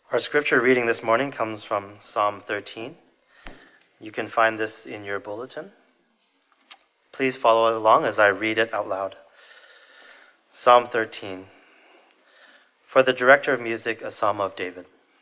Our scripture reading this morning comes from Psalm 13. You can find this in your bulletin. Please follow along as I read it out loud. Psalm 13. For the director of music, a psalm of David.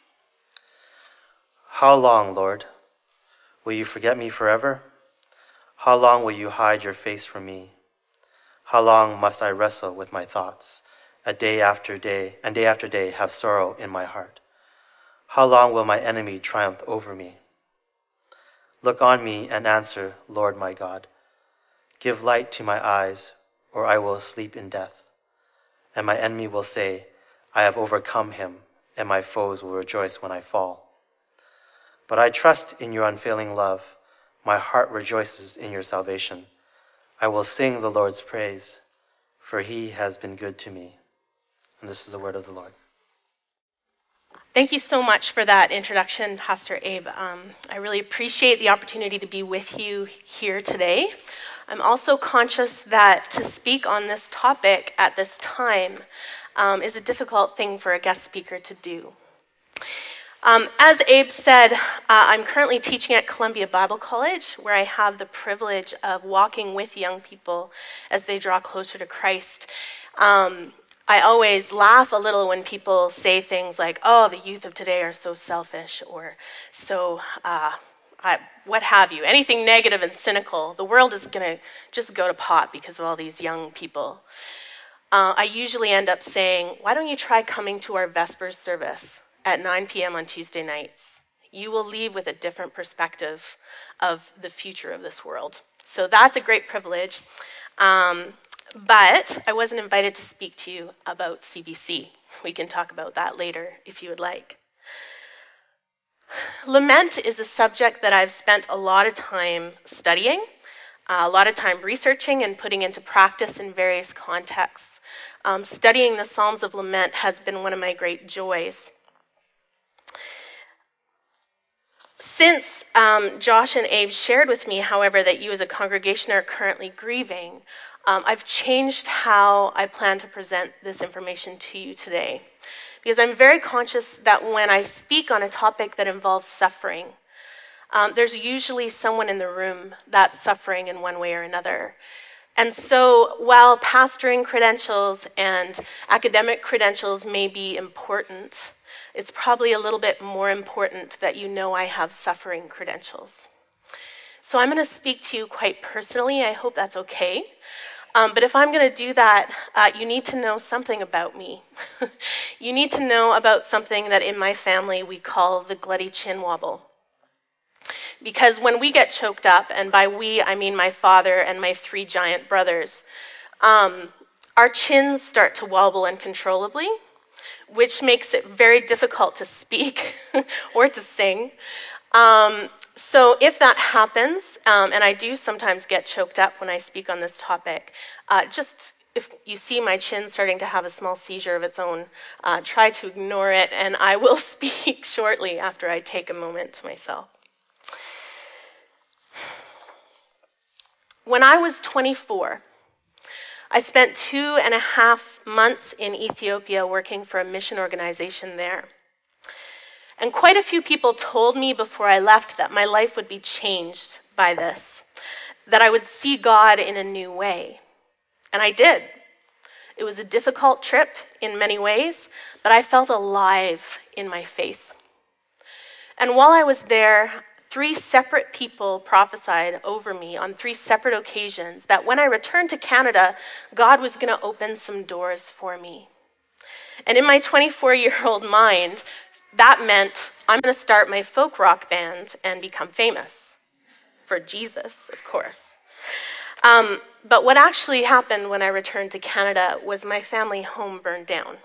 How long, Lord, will you forget me forever? How long will you hide your face from me? How long must I wrestle with my thoughts, day after day have sorrow in my heart? How long will my enemy triumph over me? Look on me and answer, Lord my God. Give light to my eyes, or I will sleep in death. And my enemy will say, I have overcome him, and my foes will rejoice when I fall. But I trust in your unfailing love. My heart rejoices in your salvation. I will sing the Lord's praise, for he has been good to me. And this is the word of the Lord. Thank you so much for that introduction, Pastor Abe. I really appreciate the opportunity to be with you here today. I'm also conscious that to speak on this topic at this time is a difficult thing for a guest speaker to do. As Abe said, I'm currently teaching at Columbia Bible College, where I have the privilege of walking with young people as they draw closer to Christ. I always laugh a little when people say things like, oh, the youth of today are so selfish, or so, what have you, anything negative and cynical. The world is going to just go to pot because of all these young people. I usually end up saying, why don't you try coming to our Vespers service at 9 p.m. on Tuesday nights? You will leave with a different perspective of the future of this world. So that's a great privilege. But I wasn't invited to speak to you about CBC. We can talk about that later if you would like. Lament is a subject that I've spent a lot of time studying, a lot of time researching and putting into practice in various contexts. Studying the Psalms of Lament has been one of my great joys. Since Josh and Abe shared with me, however, that you as a congregation are currently grieving, I've changed how I plan to present this information to you today. Because I'm very conscious that when I speak on a topic that involves suffering, there's usually someone in the room that's suffering in one way or another. And so while pastoring credentials and academic credentials may be important, it's probably a little bit more important that you know I have suffering credentials. So I'm going to speak to you quite personally. I hope that's okay. But if I'm going to do that, you need to know something about me. You need to know about something that in my family we call the Gluttony chin wobble. Because when we get choked up, and by we I mean my father and my 3 giant brothers, our chins start to wobble uncontrollably, which makes it very difficult to speak or to sing. So if that happens, and I do sometimes get choked up when I speak on this topic, just if you see my chin starting to have a small seizure of its own, try to ignore it, and I will speak shortly after I take a moment to myself. When I was 24, I spent 2.5 months in Ethiopia working for a mission organization there. And quite a few people told me before I left that my life would be changed by this, that I would see God in a new way. And I did. It was a difficult trip in many ways, but I felt alive in my faith. And while I was there, 3 separate people prophesied over me on 3 separate occasions that when I returned to Canada, God was going to open some doors for me. And in my 24-year-old mind, that meant I'm going to start my folk rock band and become famous. For Jesus, of course. But what actually happened when I returned to Canada was my family home burned down.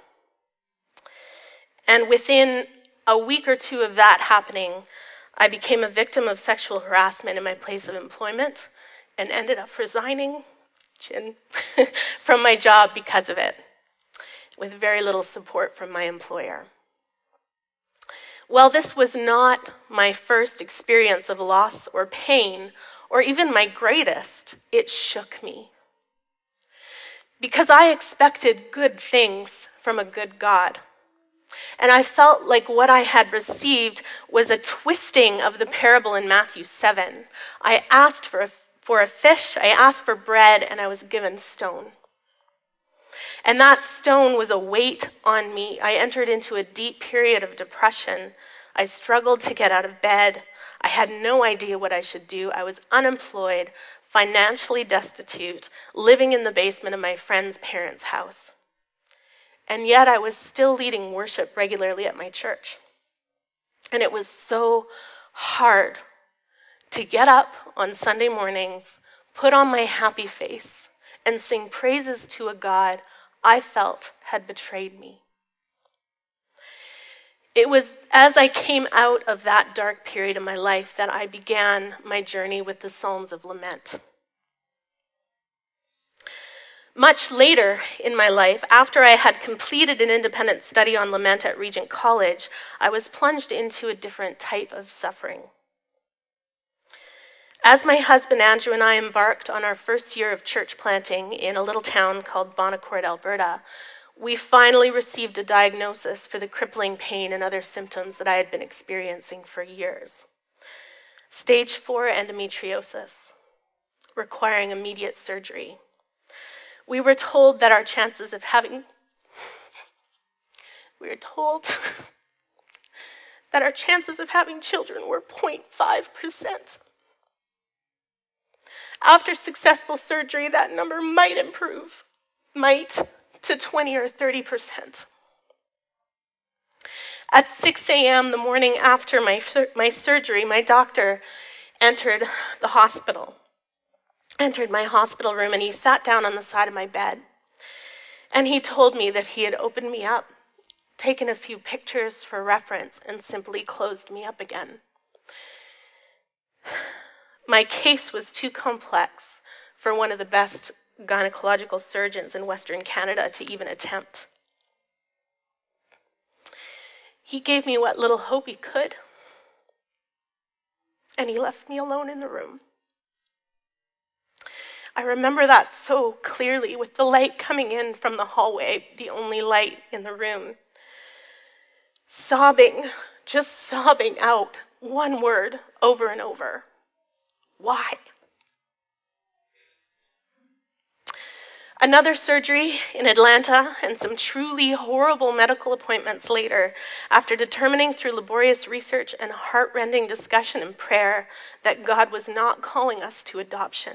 And within a week or 2 of that happening, I became a victim of sexual harassment in my place of employment and ended up resigning from my job because of it, with very little support from my employer. Well, this was not my first experience of loss or pain, or even my greatest. It shook me. Because I expected good things from a good God. And I felt like what I had received was a twisting of the parable in Matthew 7. I asked for a fish, I asked for bread, and I was given stone. And that stone was a weight on me. I entered into a deep period of depression. I struggled to get out of bed. I had no idea what I should do. I was unemployed, financially destitute, living in the basement of my friend's parents' house. And yet I was still leading worship regularly at my church. And it was so hard to get up on Sunday mornings, put on my happy face, and sing praises to a God I felt had betrayed me. It was as I came out of that dark period of my life that I began my journey with the Psalms of Lament. Much later in my life, after I had completed an independent study on lament at Regent College, I was plunged into a different type of suffering. As my husband Andrew and I embarked on our first year of church planting in a little town called Bonaccord, Alberta, we finally received a diagnosis for the crippling pain and other symptoms that I had been experiencing for years. Stage 4 endometriosis, requiring immediate surgery. We were told that our chances of having children were 0.5%. After successful surgery, that number might improve, to 20 or 30%. At 6 a.m. the morning after my surgery, my doctor entered my hospital room, and he sat down on the side of my bed. And he told me that he had opened me up, taken a few pictures for reference, and simply closed me up again. My case was too complex for one of the best gynecological surgeons in Western Canada to even attempt. He gave me what little hope he could, and he left me alone in the room. I remember that so clearly, with the light coming in from the hallway, the only light in the room. Just sobbing out one word over and over. Why? Another surgery in Atlanta and some truly horrible medical appointments later, after determining through laborious research and heart-rending discussion and prayer that God was not calling us to adoption.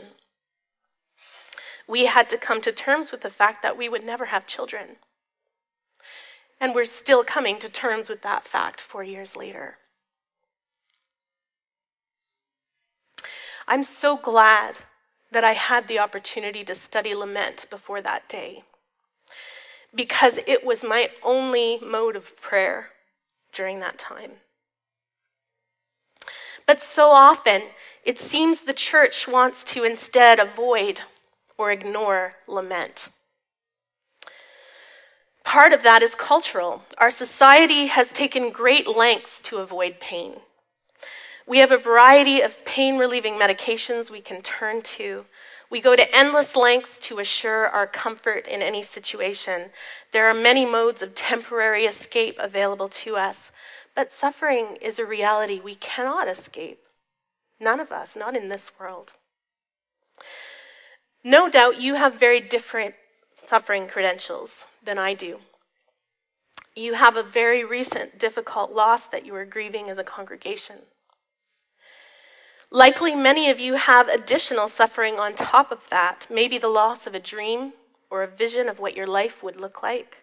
We had to come to terms with the fact that we would never have children. And we're still coming to terms with that fact 4 years later. I'm so glad that I had the opportunity to study lament before that day, because it was my only mode of prayer during that time. But so often, it seems the church wants to instead avoid or ignore lament. Part of that is cultural. Our society has taken great lengths to avoid pain. We have a variety of pain-relieving medications we can turn to. We go to endless lengths to assure our comfort in any situation. There are many modes of temporary escape available to us, but suffering is a reality we cannot escape. None of us, not in this world. No doubt you have very different suffering credentials than I do. You have a very recent difficult loss that you are grieving as a congregation. Likely many of you have additional suffering on top of that, maybe the loss of a dream or a vision of what your life would look like.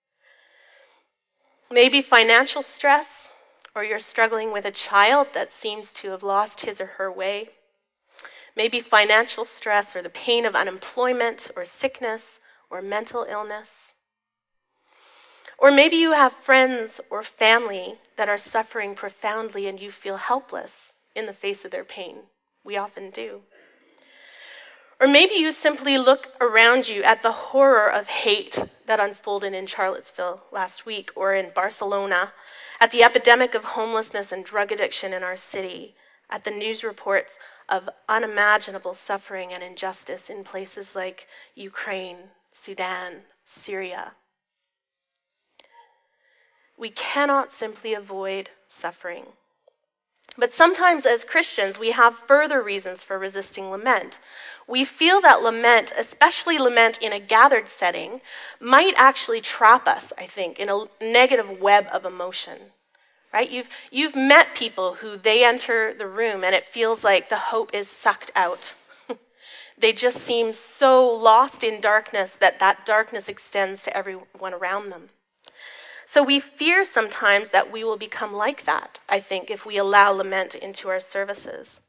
Maybe financial stress, or you're struggling with a child that seems to have lost his or her way. Maybe financial stress or the pain of unemployment or sickness or mental illness. Or maybe you have friends or family that are suffering profoundly and you feel helpless in the face of their pain. We often do. Or maybe you simply look around you at the horror of hate that unfolded in Charlottesville last week, or in Barcelona, at the epidemic of homelessness and drug addiction in our city, at the news reports of unimaginable suffering and injustice in places like Ukraine, Sudan, Syria. We cannot simply avoid suffering. But sometimes as Christians, we have further reasons for resisting lament. We feel that lament, especially lament in a gathered setting, might actually trap us, I think, in a negative web of emotion. Right? You've met people who they enter the room and it feels like the hope is sucked out. They just seem so lost in darkness that darkness extends to everyone around them. So we fear sometimes that we will become like that, I think, if we allow lament into our services.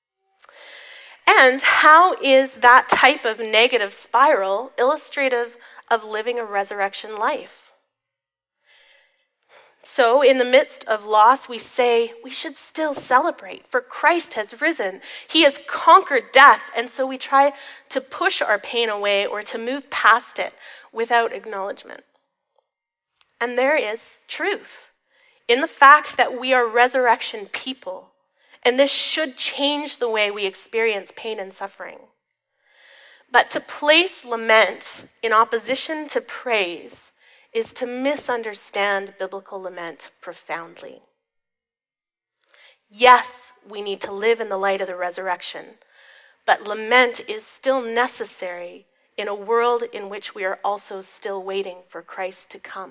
And how is that type of negative spiral illustrative of living a resurrection life? So in the midst of loss, we say we should still celebrate, for Christ has risen. He has conquered death, and so we try to push our pain away or to move past it without acknowledgement. And there is truth in the fact that we are resurrection people, and this should change the way we experience pain and suffering. But to place lament in opposition to praise is to misunderstand biblical lament profoundly. Yes, we need to live in the light of the resurrection, but lament is still necessary in a world in which we are also still waiting for Christ to come.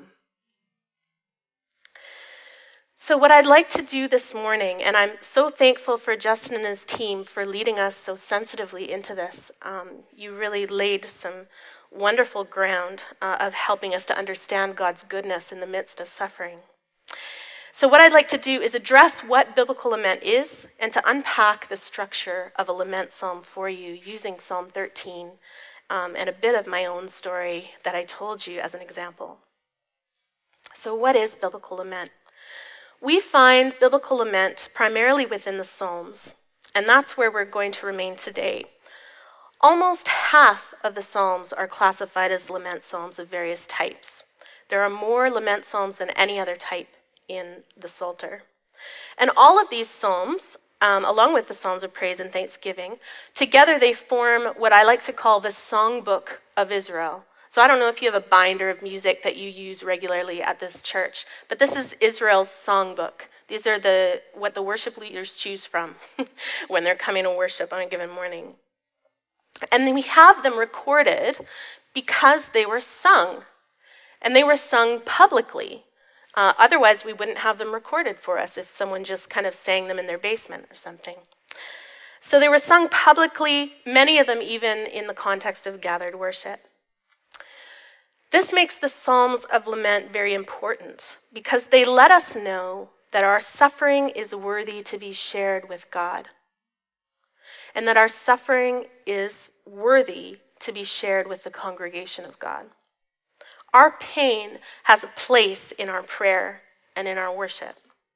So what I'd like to do this morning, and I'm so thankful for Justin and his team for leading us so sensitively into this. You really laid some wonderful ground of helping us to understand God's goodness in the midst of suffering. So what I'd like to do is address what biblical lament is and to unpack the structure of a lament psalm for you using Psalm 13 and a bit of my own story that I told you as an example. So what is biblical lament? We find biblical lament primarily within the Psalms, and that's where we're going to remain today. Almost half of the Psalms are classified as lament psalms of various types. There are more lament psalms than any other type in the Psalter. And all of these psalms, along with the Psalms of Praise and Thanksgiving, together they form what I like to call the songbook of Israel. So I don't know if you have a binder of music that you use regularly at this church, but this is Israel's songbook. These are what the worship leaders choose from when they're coming to worship on a given morning. And then we have them recorded because they were sung, and they were sung publicly. Otherwise, we wouldn't have them recorded for us if someone just kind of sang them in their basement or something. So they were sung publicly, many of them even in the context of gathered worship. This makes the Psalms of Lament very important because they let us know that our suffering is worthy to be shared with God, and that our suffering is worthy to be shared with the congregation of God. Our pain has a place in our prayer and in our worship.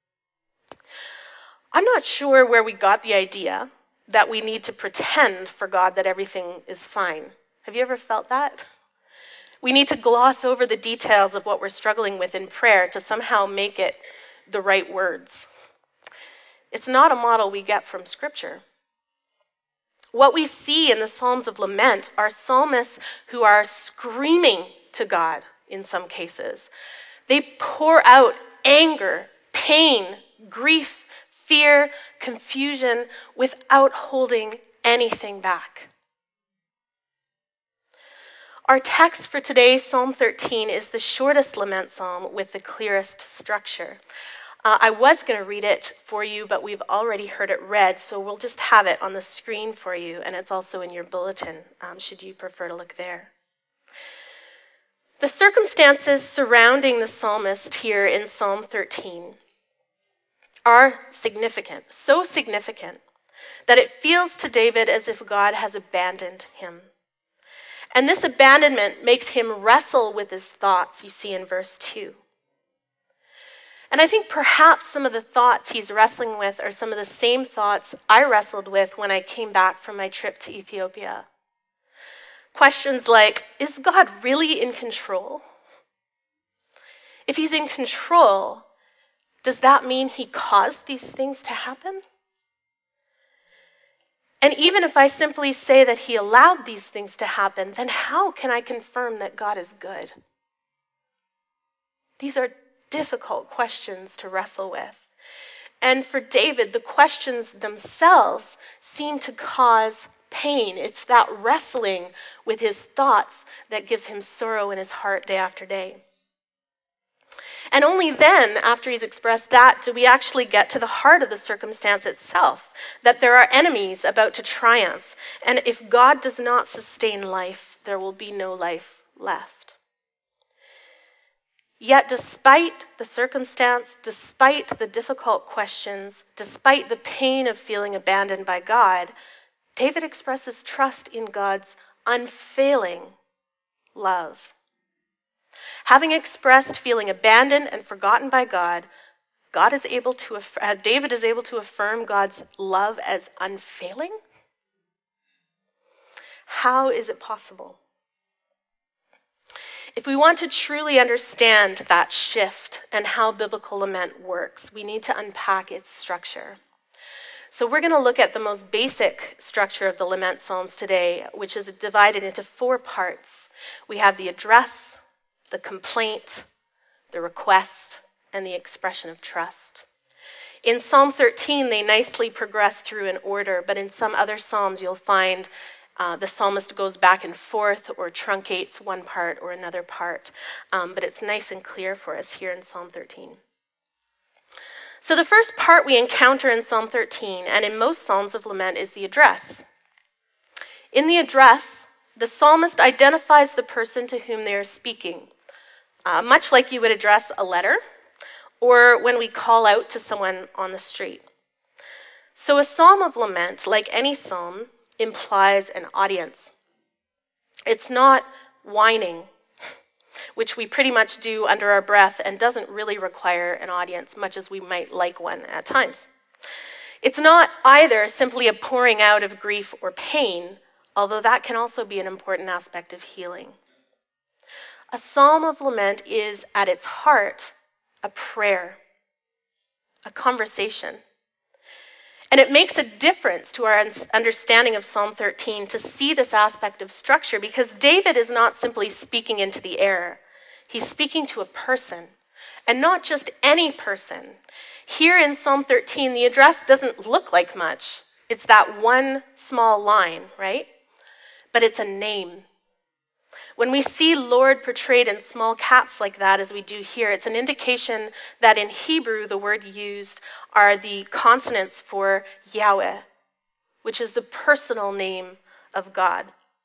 I'm not sure where we got the idea that we need to pretend for God that everything is fine. Have you ever felt that? We need to gloss over the details of what we're struggling with in prayer to somehow make it the right words. It's not a model we get from Scripture. What we see in the Psalms of Lament are psalmists who are screaming to God in some cases. They pour out anger, pain, grief, fear, confusion without holding anything back. Our text for today, Psalm 13, is the shortest lament psalm with the clearest structure. I was going to read it for you, but we've already heard it read, so we'll just have it on the screen for you, and it's also in your bulletin, should you prefer to look there. The circumstances surrounding the psalmist here in Psalm 13 are significant, so significant that it feels to David as if God has abandoned him. And this abandonment makes him wrestle with his thoughts, you see in verse 2. And I think perhaps some of the thoughts he's wrestling with are some of the same thoughts I wrestled with when I came back from my trip to Ethiopia. Questions like, is God really in control? If he's in control, does that mean he caused these things to happen? And even if I simply say that he allowed these things to happen, then how can I confirm that God is good? These are difficult questions to wrestle with. And for David, the questions themselves seem to cause pain. It's that wrestling with his thoughts that gives him sorrow in his heart day after day. And only then, after he's expressed that, do we actually get to the heart of the circumstance itself, that there are enemies about to triumph. And if God does not sustain life, there will be no life left. Yet despite the circumstance, despite the difficult questions, despite the pain of feeling abandoned by God, David expresses trust in God's unfailing love. Having expressed feeling abandoned and forgotten by God, David is able to affirm God's love as unfailing? How is it possible? If we want to truly understand that shift and how biblical lament works, we need to unpack its structure. So we're going to look at the most basic structure of the lament psalms today, which is divided into 4 parts. We have the address, the complaint, the request, and the expression of trust. In Psalm 13, they nicely progress through in order, but in some other psalms you'll find the psalmist goes back and forth or truncates one part or another part, but it's nice and clear for us here in Psalm 13. So the first part we encounter in Psalm 13, and in most psalms of lament, is the address. In the address, the psalmist identifies the person to whom they are speaking, much like you would address a letter or when we call out to someone on the street. So a psalm of lament, like any psalm, implies an audience. It's not whining, which we pretty much do under our breath and doesn't really require an audience, much as we might like one at times. It's not either simply a pouring out of grief or pain, although that can also be an important aspect of healing. A psalm of lament is, at its heart, a prayer, a conversation. And it makes a difference to our understanding of Psalm 13 to see this aspect of structure, because David is not simply speaking into the air. He's speaking to a person, and not just any person. Here in Psalm 13, the address doesn't look like much. It's that one small line, right? But it's a name. When we see Lord portrayed in small caps like that, as we do here, it's an indication that in Hebrew, the word used are the consonants for Yahweh, which is the personal name of God.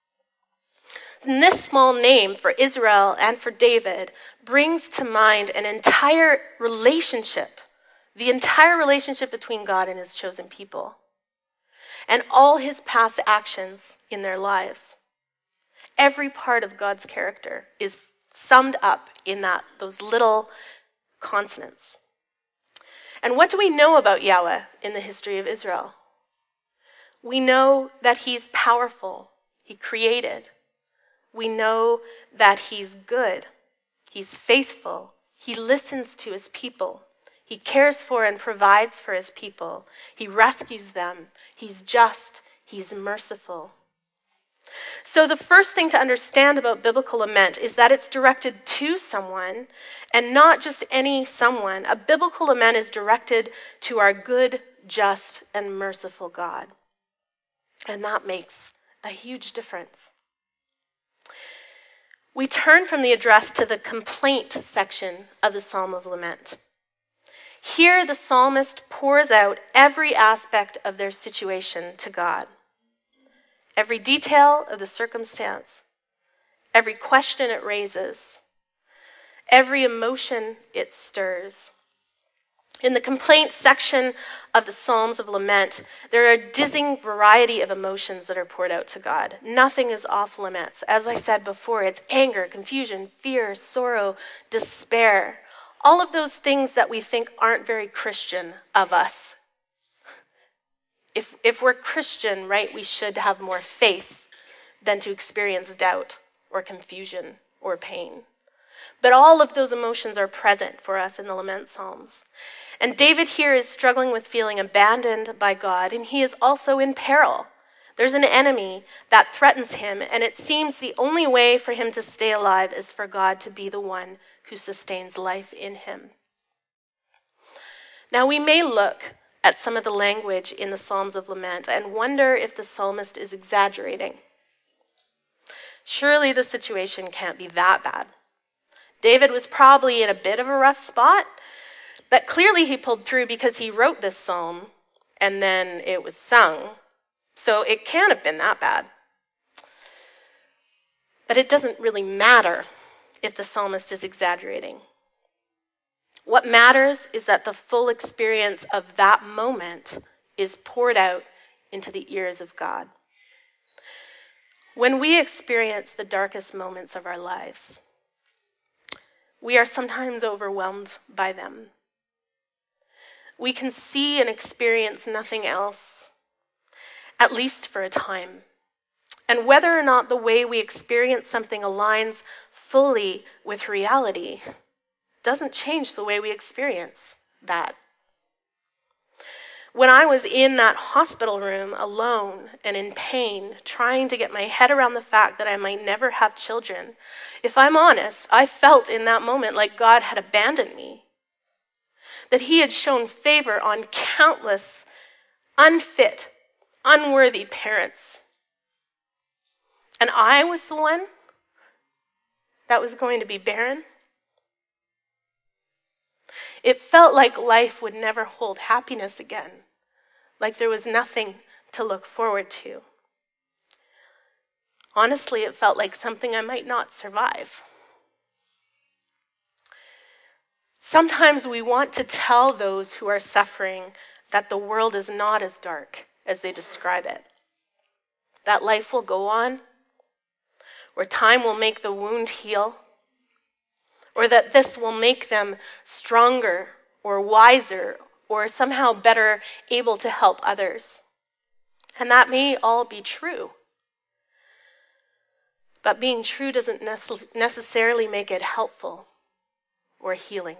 And this small name for Israel and for David brings to mind an entire relationship, the entire relationship between God and his chosen people, and all his past actions in their lives. Every part of God's character is summed up in those little consonants. And what do we know about Yahweh in the history of Israel? We know that he's powerful. He created. We know that he's good. He's faithful. He listens to his people. He cares for and provides for his people. He rescues them. He's just. He's merciful. So the first thing to understand about biblical lament is that it's directed to someone, and not just any someone. A biblical lament is directed to our good, just, and merciful God. And that makes a huge difference. We turn from the address to the complaint section of the Psalm of Lament. Here, the psalmist pours out every aspect of their situation to God. Every detail of the circumstance, every question it raises, every emotion it stirs. In the complaint section of the Psalms of Lament, there are a dizzying variety of emotions that are poured out to God. Nothing is off limits. As I said before, it's anger, confusion, fear, sorrow, despair. All of those things that we think aren't very Christian of us. If we're Christian, right, we should have more faith than to experience doubt or confusion or pain. But all of those emotions are present for us in the Lament Psalms. And David here is struggling with feeling abandoned by God, and he is also in peril. There's an enemy that threatens him, and it seems the only way for him to stay alive is for God to be the one who sustains life in him. Now we may look at some of the language in the Psalms of Lament and wonder if the psalmist is exaggerating. Surely the situation can't be that bad. David was probably in a bit of a rough spot, but clearly he pulled through because he wrote this psalm and then it was sung. So it can't have been that bad. But it doesn't really matter if the psalmist is exaggerating. What matters is that the full experience of that moment is poured out into the ears of God. When we experience the darkest moments of our lives, we are sometimes overwhelmed by them. We can see and experience nothing else, at least for a time. And whether or not the way we experience something aligns fully with reality doesn't change the way we experience that. When I was in that hospital room alone and in pain, trying to get my head around the fact that I might never have children, if I'm honest, I felt in that moment like God had abandoned me, that he had shown favor on countless unfit, unworthy parents. And I was the one that was going to be barren. It felt like life would never hold happiness again, like there was nothing to look forward to. Honestly, it felt like something I might not survive. Sometimes we want to tell those who are suffering that the world is not as dark as they describe it, that life will go on, or time will make the wound heal, or that this will make them stronger or wiser or somehow better able to help others. And that may all be true. But being true doesn't necessarily make it helpful or healing.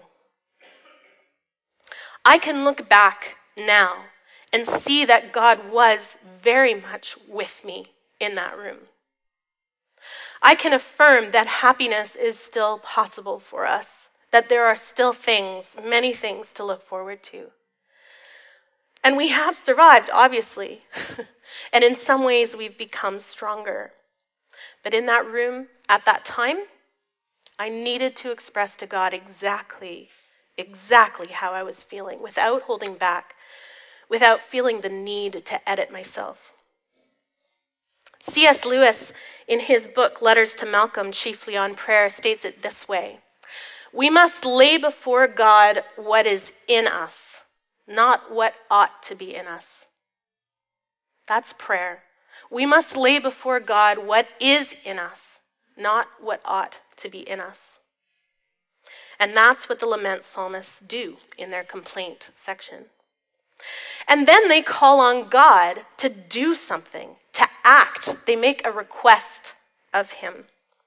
I can look back now and see that God was very much with me in that room. I can affirm that happiness is still possible for us, that there are still things, many things to look forward to. And we have survived, obviously, and in some ways we've become stronger. But in that room, at that time, I needed to express to God exactly how I was feeling, without holding back, without feeling the need to edit myself. C.S. Lewis, in his book, Letters to Malcolm, chiefly on prayer, states it this way: we must lay before God what is in us, not what ought to be in us. That's prayer. We must lay before God what is in us, not what ought to be in us. And that's what the lament psalmists do in their complaint section. And then they call on God to do something, to act. They make a request of him.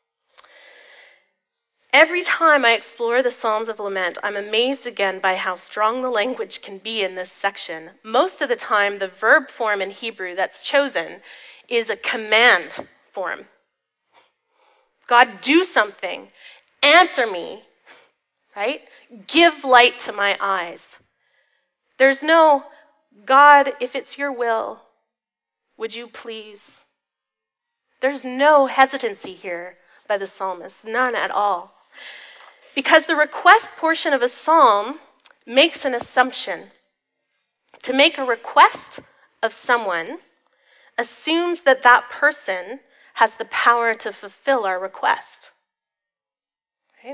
Every time I explore the Psalms of Lament, I'm amazed again by how strong the language can be in this section. Most of the time, the verb form in Hebrew that's chosen is a command form. God, do something. Answer me. Right? Give light to my eyes. There's no, God, if it's your will, would you please? There's no hesitancy here by the psalmist, none at all. Because the request portion of a psalm makes an assumption. To make a request of someone assumes that that person has the power to fulfill our request. Right?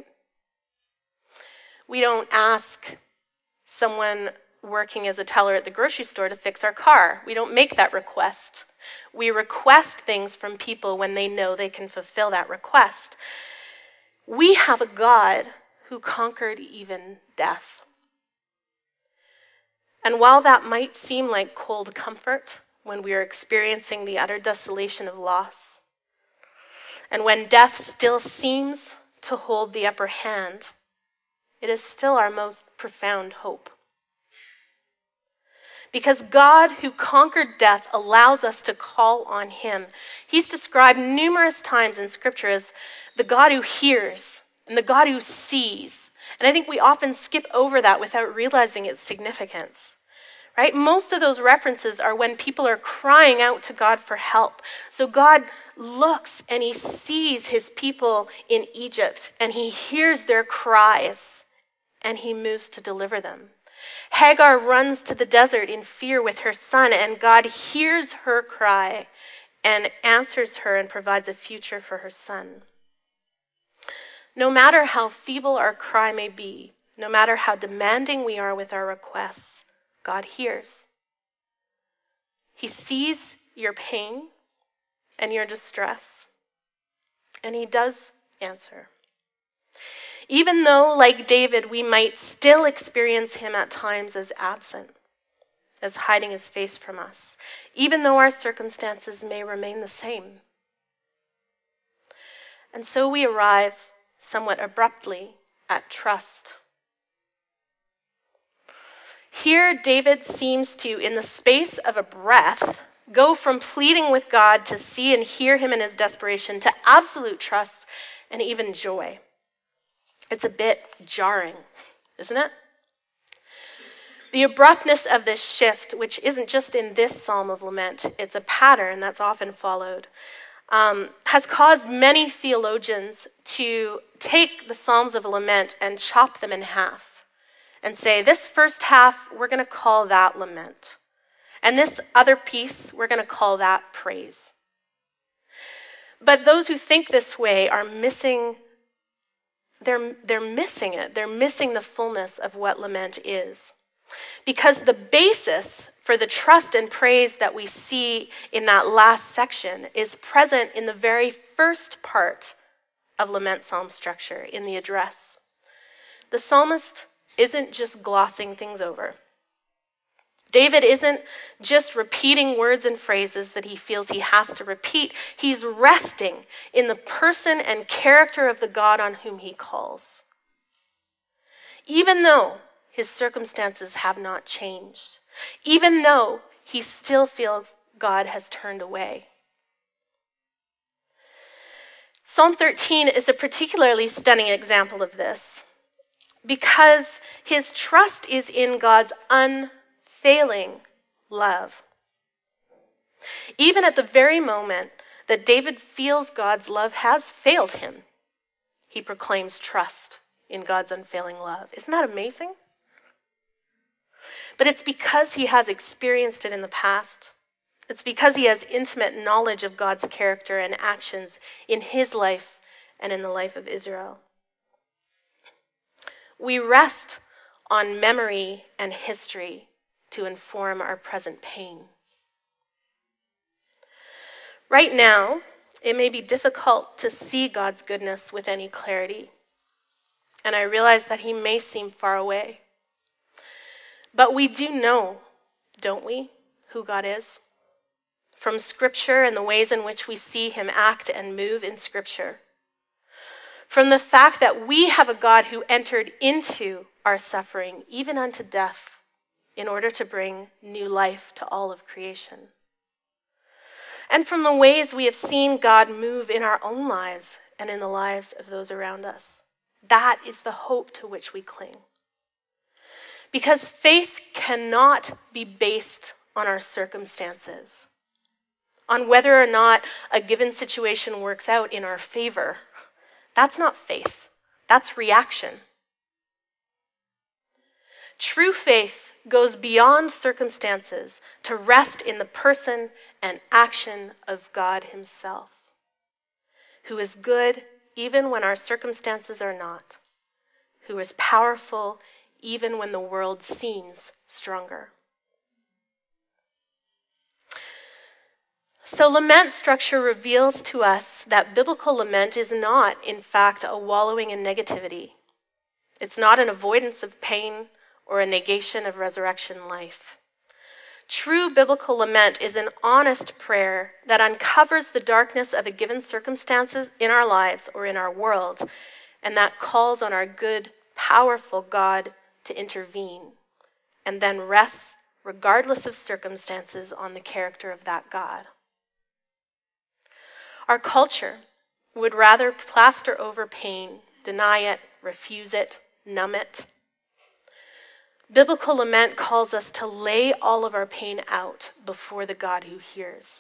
We don't ask someone working as a teller at the grocery store to fix our car. We don't make that request. We request things from people when they know they can fulfill that request. We have a God who conquered even death. And while that might seem like cold comfort when we are experiencing the utter desolation of loss, and when death still seems to hold the upper hand, it is still our most profound hope. Because God, who conquered death, allows us to call on him. He's described numerous times in Scripture as the God who hears and the God who sees. And I think we often skip over that without realizing its significance. Right? Most of those references are when people are crying out to God for help. So God looks and he sees his people in Egypt and he hears their cries and he moves to deliver them. Hagar runs to the desert in fear with her son, and God hears her cry and answers her and provides a future for her son. No matter how feeble our cry may be, no matter how demanding we are with our requests, God hears. He sees your pain and your distress, and he does answer. Even though, like David, we might still experience him at times as absent, as hiding his face from us, even though our circumstances may remain the same. And so we arrive somewhat abruptly at trust. Here, David seems to, in the space of a breath, go from pleading with God to see and hear him in his desperation to absolute trust and even joy. It's a bit jarring, isn't it? The abruptness of this shift, which isn't just in this psalm of lament, it's a pattern that's often followed, has caused many theologians to take the Psalms of Lament and chop them in half and say, this first half, we're going to call that lament. And this other piece, we're going to call that praise. But those who think this way are missing, they're missing it. They're missing the fullness of what lament is. Because the basis for the trust and praise that we see in that last section is present in the very first part of lament psalm structure, in the address. The psalmist isn't just glossing things over. David isn't just repeating words and phrases that he feels he has to repeat. He's resting in the person and character of the God on whom he calls. Even though his circumstances have not changed, even though he still feels God has turned away. Psalm 13 is a particularly stunning example of this because his trust is in God's unfailing love. Even at the very moment that David feels God's love has failed him, he proclaims trust in God's unfailing love. Isn't that amazing? But it's because he has experienced it in the past. It's because he has intimate knowledge of God's character and actions in his life and in the life of Israel. We rest on memory and history to inform our present pain. Right now, it may be difficult to see God's goodness with any clarity, and I realize that he may seem far away. But we do know, don't we, who God is? From Scripture and the ways in which we see him act and move in Scripture. From the fact that we have a God who entered into our suffering, even unto death, in order to bring new life to all of creation. And from the ways we have seen God move in our own lives and in the lives of those around us. That is the hope to which we cling. Because faith cannot be based on our circumstances, on whether or not a given situation works out in our favor. That's not faith. That's reaction. True faith goes beyond circumstances to rest in the person and action of God himself, who is good even when our circumstances are not, who is powerful even when the world seems stronger. So lament structure reveals to us that biblical lament is not, in fact, a wallowing in negativity. It's not an avoidance of pain or a negation of resurrection life. True biblical lament is an honest prayer that uncovers the darkness of a given circumstances in our lives or in our world, and that calls on our good, powerful God to intervene, and then rests, regardless of circumstances, on the character of that God. Our culture would rather plaster over pain deny it, refuse it, numb it. Biblical lament calls us to lay all of our pain out before the God who hears.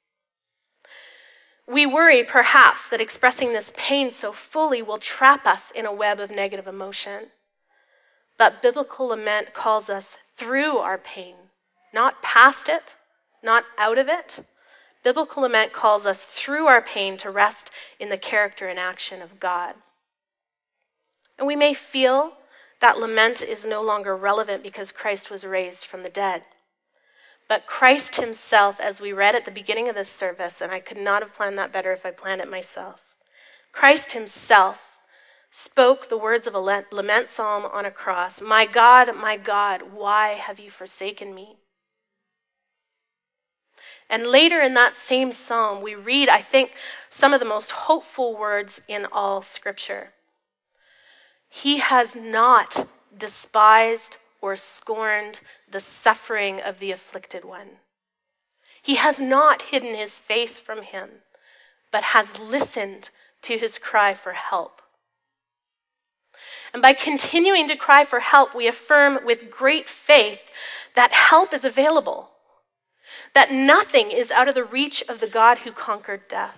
We worry, perhaps, that expressing this pain so fully will trap us in a web of negative emotion. But biblical lament calls us through our pain, not past it, not out of it. Biblical lament calls us through our pain to rest in the character and action of God. And we may feel that lament is no longer relevant because Christ was raised from the dead. But Christ himself, as we read at the beginning of this service, and I could not have planned that better if I planned it myself, Christ himself spoke the words of a lament psalm on a cross. My God, why have you forsaken me? And later in that same psalm, we read, I think, some of the most hopeful words in all Scripture. He has not despised or scorned the suffering of the afflicted one. He has not hidden his face from him, but has listened to his cry for help. And by continuing to cry for help, we affirm with great faith that help is available, that nothing is out of the reach of the God who conquered death.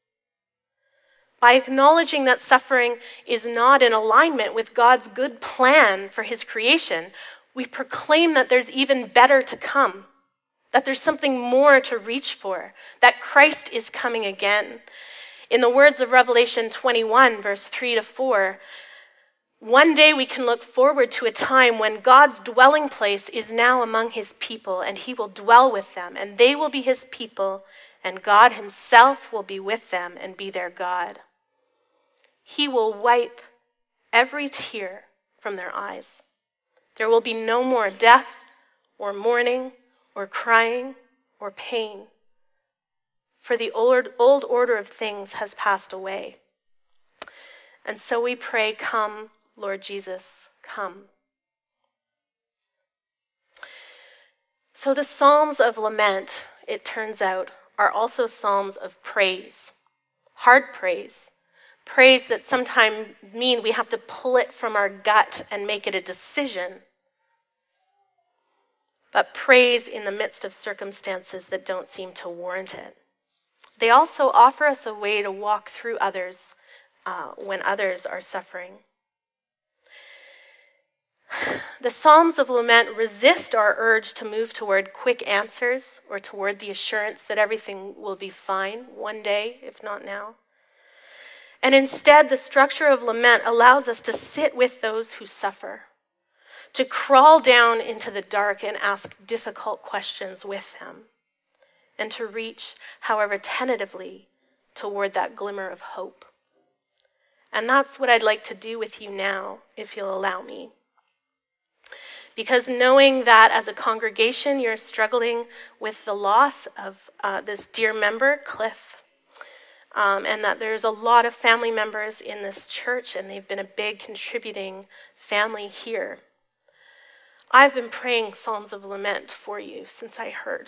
By acknowledging that suffering is not in alignment with God's good plan for his creation, we proclaim that there's even better to come, that there's something more to reach for, that Christ is coming again. In the words of Revelation 21, verse 3-4, one day we can look forward to a time when God's dwelling place is now among his people, and he will dwell with them, and they will be his people, and God himself will be with them and be their God. He will wipe every tear from their eyes. There will be no more death or mourning or crying or pain, for the old order of things has passed away. And so we pray, come, Lord Jesus, come. So the Psalms of lament, it turns out, are also Psalms of praise, hard praise. Praise that sometimes mean we have to pull it from our gut and make it a decision. But praise in the midst of circumstances that don't seem to warrant it. They also offer us a way to walk through others when others are suffering. The Psalms of lament resist our urge to move toward quick answers or toward the assurance that everything will be fine one day, if not now. And instead, the structure of lament allows us to sit with those who suffer, to crawl down into the dark and ask difficult questions with them, and to reach, however tentatively, toward that glimmer of hope. And that's what I'd like to do with you now, if you'll allow me. Because knowing that as a congregation you're struggling with the loss of this dear member, Cliff, and that there's a lot of family members in this church, and they've been a big contributing family here. I've been praying Psalms of Lament for you since I heard.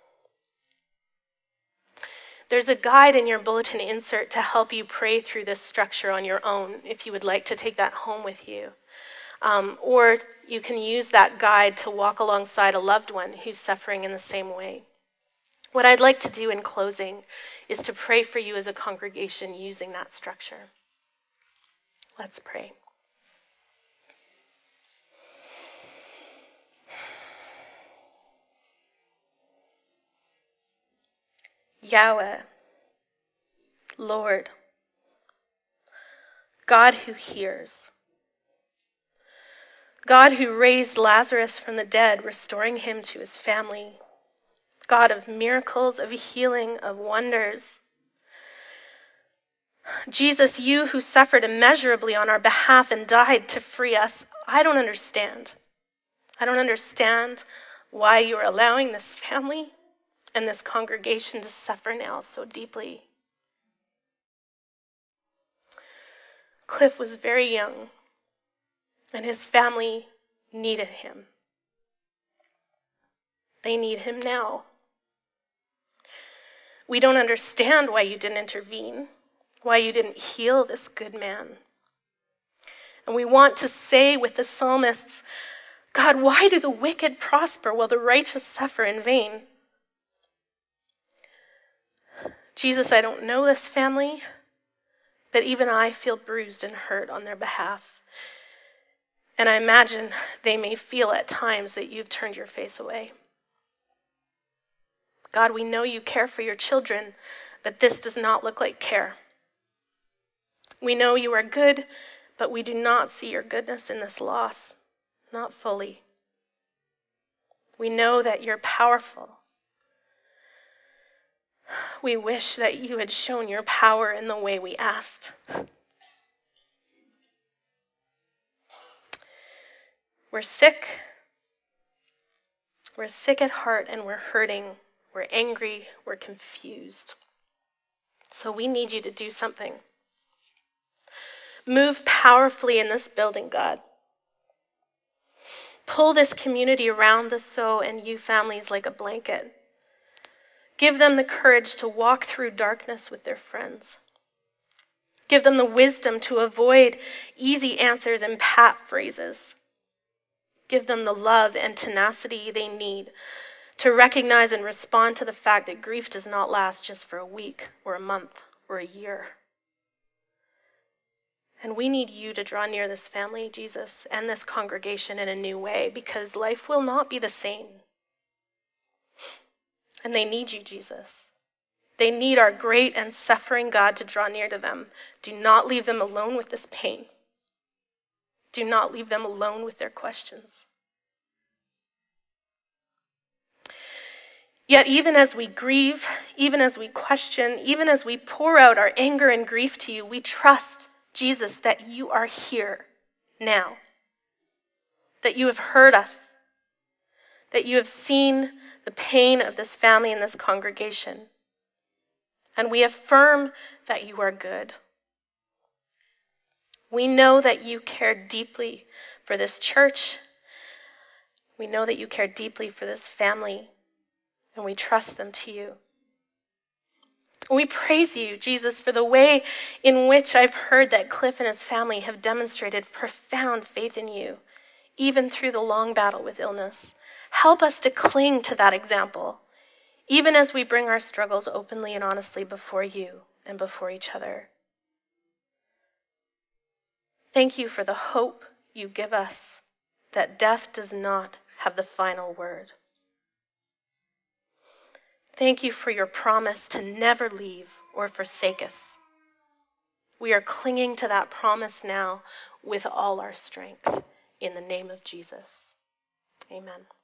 There's a guide in your bulletin insert to help you pray through this structure on your own, if you would like to take that home with you. Or you can use that guide to walk alongside a loved one who's suffering in the same way. What I'd like to do in closing is to pray for you as a congregation using that structure. Let's pray. Yahweh, Lord, God who hears, God who raised Lazarus from the dead, restoring him to his family, God of miracles, of healing, of wonders. Jesus, you who suffered immeasurably on our behalf and died to free us, I don't understand. I don't understand why you are allowing this family and this congregation to suffer now so deeply. Cliff was very young, and his family needed him. They need him now. We don't understand why you didn't intervene, why you didn't heal this good man. And we want to say with the psalmists, God, why do the wicked prosper while the righteous suffer in vain? Jesus, I don't know this family, but even I feel bruised and hurt on their behalf. And I imagine they may feel at times that you've turned your face away. God, we know you care for your children, but this does not look like care. We know you are good, but we do not see your goodness in this loss, not fully. We know that you're powerful. We wish that you had shown your power in the way we asked. We're sick. We're sick at heart and we're hurting. We're angry. We're confused. So we need you to do something. Move powerfully in this building, God. Pull this community around the So and You families like a blanket. Give them the courage to walk through darkness with their friends. Give them the wisdom to avoid easy answers and pat phrases. Give them the love and tenacity they need to recognize and respond to the fact that grief does not last just for a week or a month or a year. And we need you to draw near this family, Jesus, and this congregation in a new way, because life will not be the same. And they need you, Jesus. They need our great and suffering God to draw near to them. Do not leave them alone with this pain. Do not leave them alone with their questions. Yet even as we grieve, even as we question, even as we pour out our anger and grief to you, we trust, Jesus, that you are here now, that you have heard us, that you have seen the pain of this family and this congregation. And we affirm that you are good. We know that you care deeply for this church. We know that you care deeply for this family, and we trust them to you. We praise you, Jesus, for the way in which I've heard that Cliff and his family have demonstrated profound faith in you, even through the long battle with illness. Help us to cling to that example, even as we bring our struggles openly and honestly before you and before each other. Thank you for the hope you give us that death does not have the final word. Thank you for your promise to never leave or forsake us. We are clinging to that promise now with all our strength. In the name of Jesus. Amen.